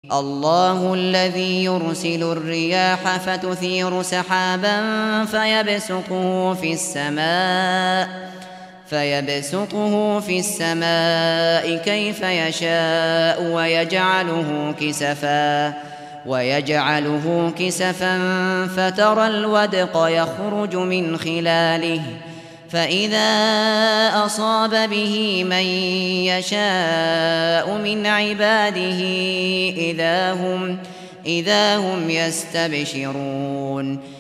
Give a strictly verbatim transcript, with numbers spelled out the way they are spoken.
الله الذي يرسل الرياح فتثير سحابا فيبسطه في السماء فيبسطه في السماء كيف يشاء ويجعله كسفا ويجعله كسفا فترى الودق يخرج من خلاله فإذا أصاب به من يشاء من عباده إذا هم إذا هم يستبشرون